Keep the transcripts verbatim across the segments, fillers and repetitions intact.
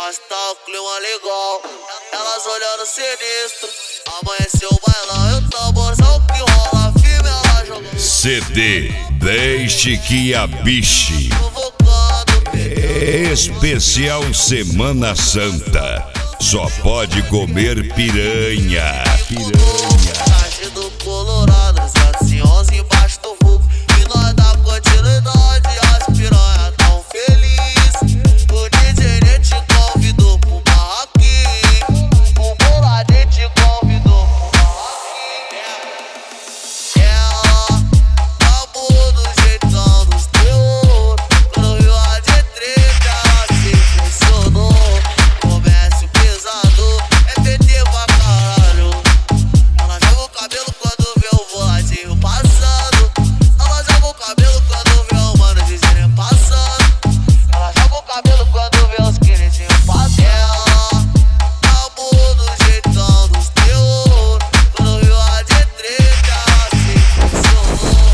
mas tá o clima legal. Elas olhando sinistro, amanheceu o bailão e o tamborzão que rola firme, ela jogando. C D Deixe que a biche. Especial Semana Santa. Só pode comer piranha. Piranha. Traje do Colorado, cento e onze embaixo do vulgo. E nós dá continuidade, as piranhas tão felizes. O D J nem te convidou pro barraquinho. O boladinho te convidou pro barraquinho. Ela acabou do jeitão dos teus. Quando viu a de treta, ela se impressionou. Comércio pesado, é P T pra caralho. Ela joga o cabelo quando vê o boladinho passando. Ela joga o cabelo quando vê o mano dizendo passando. Ela joga o cabelo quando vê os queridinhos passando. Ela acabou do jeitão dos teus. Quando viu a de treta, ela se impressionou.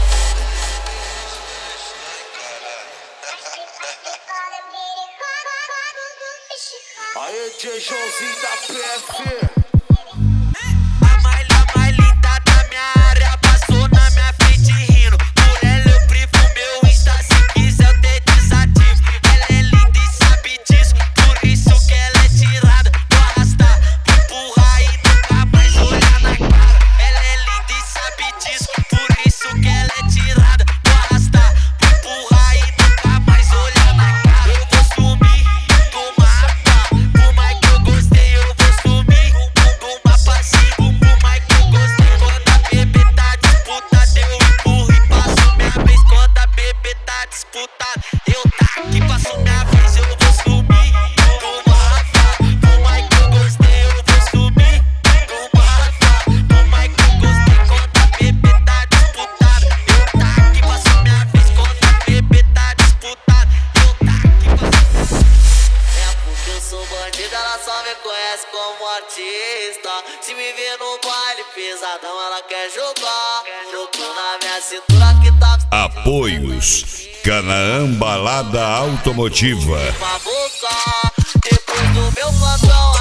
Aê, D Jzinho da P F. A malha mais linda da minha área passou na minha frente rindo. Por ela eu privo meu Insta, se quiser eu te desativo. Ela é linda e sabe disso, por isso que ela é tirada. Vou arrastar, vou empurrar e nunca mais olhar na cara. Ela é linda e sabe disso, por isso que ela é tirada. Vou arrastar, vou empurrar e nunca mais olhar na cara. Eu vou sumir do mapa, por mais que eu gostei eu vou sumir do mapa assim, por mais que eu gostei. Quando a bebê tá disputada eu empurro e passo minha vez. Quando a bebê tá disputada eu tá aqui, passo minha vez. Eu vou sumir do mapa, por mais que eu gostei eu vou sumir do mapa, por mais que eu gostei. Quando a bebê tá disputada eu tá aqui, passo minha vez. Quando a bebê tá disputada eu tá aqui, passo. É porque eu sou bandido, ela só me conhece como artista. Se me vê no baile pesadão, ela quer jogar. Jogou na minha cintura que tá Apoios Canaã Balada Automotiva. pra boca. Depois do meu plantão,